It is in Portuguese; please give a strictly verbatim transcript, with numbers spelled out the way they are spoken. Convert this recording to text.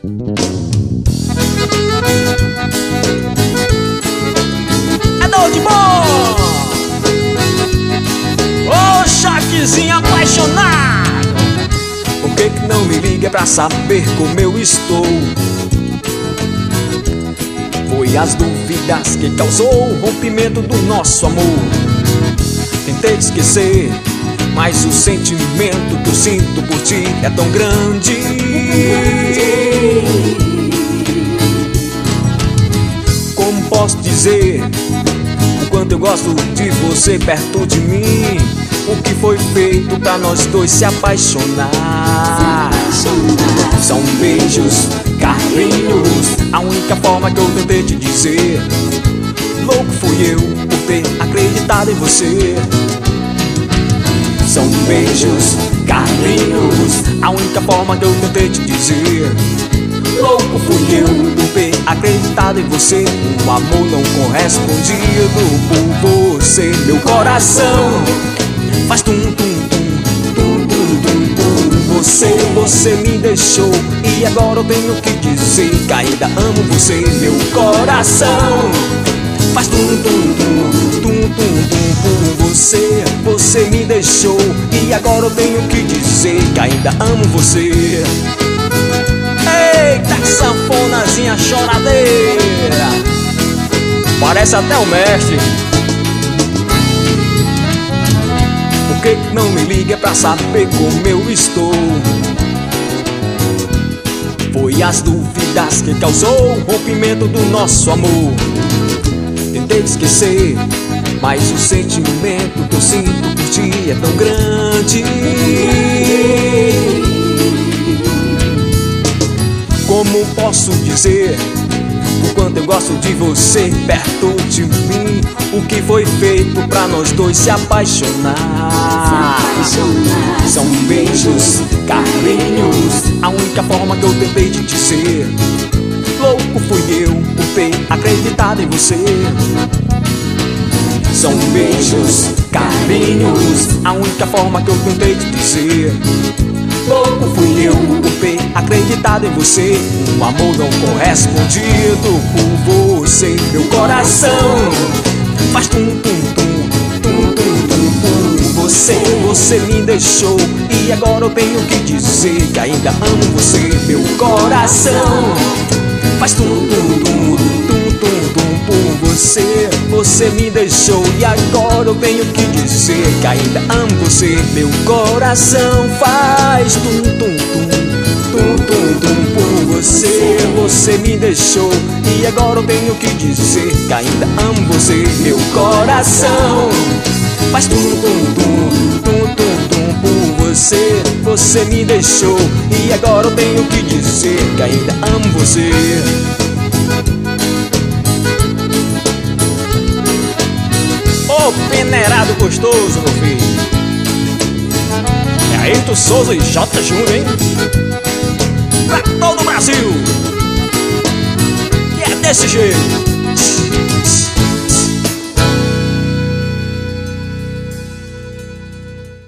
É dor de bom! Ô Choquezinho apaixonado! Por que que não me liga pra saber como eu estou? Foi as dúvidas que causou o rompimento do nosso amor. Tentei esquecer, mas o sentimento que eu sinto por ti é tão grande. Como posso dizer o quanto eu gosto de você perto de mim? O que foi feito pra nós dois se apaixonar? São beijos, carinhos, a única forma que eu tentei te dizer. Louco fui eu por ter acreditado em você. São beijos, carinhos, a única forma que eu tentei te dizer. Louco fui eu por ter acreditado em você. Um amor não correspondido por você. Meu coração faz tum tum tum, tum tum tum tum. Você, você me deixou e agora eu tenho que dizer que ainda amo você. Meu coração faz tum tum tum, tum tum tum por você. Você me deixou e agora eu tenho que dizer que ainda amo você. Eita, sanfonazinha choradeira! Parece até o mestre. Por que que não me liga pra saber como eu estou? Foi as dúvidas que causou o rompimento do nosso amor. Tentei esquecer, mas o sentimento que eu sinto por ti é tão grande. Como posso dizer o quanto eu gosto de você perto de mim? O que foi feito pra nós dois se apaixonar? São beijos, carinhos, a única forma que eu tentei te dizer. Louco fui eu por ter acreditado em você. São beijos, carinhos, a única forma que eu tentei te dizer. Louco fui eu por ter acreditado em você. Um amor não correspondido por você. Meu coração faz tum tum tum, tum tum tum por você. Você me deixou e agora eu tenho que dizer que ainda amo você. Meu coração faz tum tum tum, tum tum tum por você. Você me deixou e agora eu tenho que dizer que ainda amo você. Meu coração faz tum tum tum, tum tum tum por você. Você me deixou e agora eu tenho que dizer que ainda amo você. Meu coração faz tum tum tum, tum tum tum por você. Você me deixou e agora eu tenho que dizer que ainda amo você. Ô peneirado gostoso, meu filho. É Ayrton Souza e J Júnior, hein? Pra todo o Brasil. E é desse jeito.